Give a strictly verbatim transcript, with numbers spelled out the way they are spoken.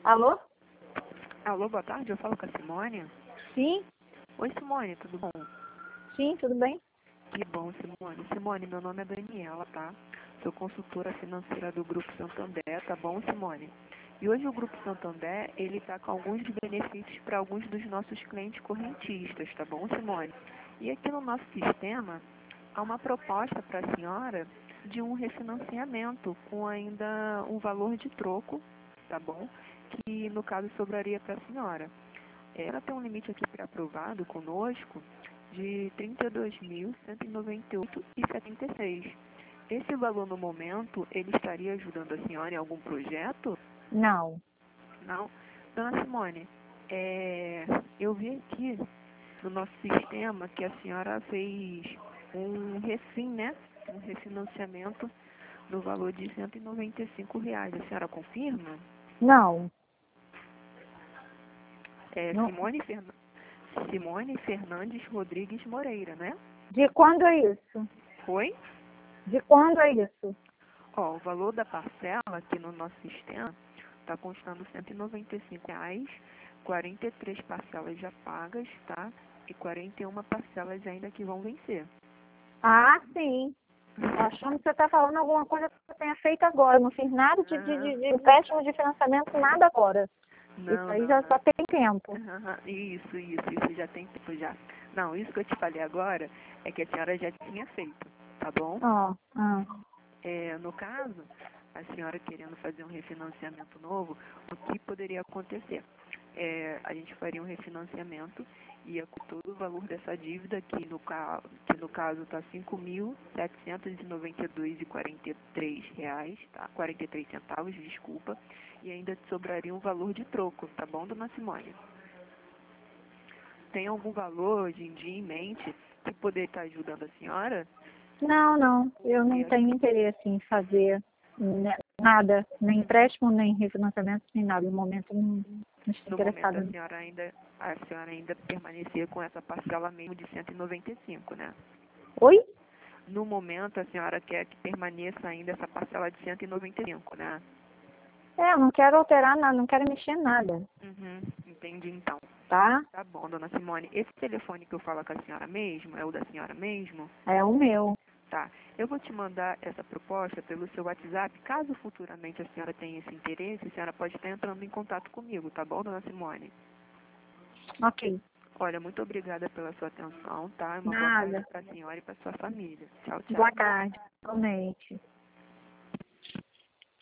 Alô? Alô, boa tarde, eu falo com a Simone. Sim, Oi, Simone, tudo bom? sim, tudo bem? Que bom, Simone. Simone, meu nome é Daniela, tá? Sou consultora financeira do Grupo Santander, tá bom, Simone? E hoje o Grupo Santander, ele está com alguns benefícios para alguns dos nossos clientes correntistas, tá bom, Simone? E aqui no nosso sistema, há uma proposta para a senhora de um refinanciamento com ainda um valor de troco, tá bom? Que no caso sobraria para a senhora. Ela tem um limite aqui pré-aprovado conosco de trinta e dois mil, cento e noventa e oito reais e setenta e seis centavos. Esse valor no momento, ele estaria ajudando a senhora em algum projeto? Não. Não? Dona Simone, é, eu vi aqui no nosso sistema que a senhora fez um refin, né? Um refinanciamento no valor de cento e noventa e cinco reais. A senhora confirma? Não. É Não. Simone, Fernan... Simone Fernandes Rodrigues Moreira, né? De quando é isso? Foi? De quando é isso? Ó, o valor da parcela aqui no nosso sistema está constando cento e noventa e cinco reais, quarenta e três parcelas já pagas, tá? E quarenta e uma parcelas ainda que vão vencer. Ah, sim. Achando que você está falando alguma coisa que eu tenha feito agora. Não fiz nada de, de, de, de empréstimo de financiamento, nada agora. Não, Isso aí não, já não. só tem tempo. Aham, Isso, isso, isso já tem tempo já. Não, isso que eu te falei agora é que a senhora já tinha feito, tá bom? Ó, ah. É, no caso, a senhora querendo fazer um refinanciamento novo, o que poderia acontecer? É, a gente faria um refinanciamento e com todo o valor dessa dívida, que no, ca, que no caso está cinco mil setecentos e noventa e dois reais e quarenta e três reais, tá? quarenta e três centavos, desculpa, e ainda sobraria um valor de troco, tá bom, dona Simone? Tem algum valor hoje em dia em mente que poderia estar ajudando a senhora? Não, não. Eu não E tenho interesse em fazer né, nada, nem empréstimo, nem refinanciamento, nem nada. No momento não, não estou No momento interessada a nisso. senhora ainda a senhora ainda permanecia com essa parcela mesmo de cento e noventa e cinco, né? Oi? No momento a senhora quer que permaneça ainda essa parcela de cento e noventa e cinco, né? É, eu não quero alterar nada, não quero mexer em nada, Uhum, entendi então. tá? Tá bom, dona Simone. Esse telefone que eu falo com a senhora mesmo, é o da senhora mesmo? É o meu. Tá. Eu vou te mandar essa proposta pelo seu WhatsApp. Caso futuramente a senhora tenha esse interesse, a senhora pode estar entrando em contato comigo, tá bom, dona Simone? Ok. Olha, muito obrigada pela sua atenção, tá? Uma boa tarde Nada. para a senhora e para sua família. Tchau, Boa tchau. tarde. Realmente.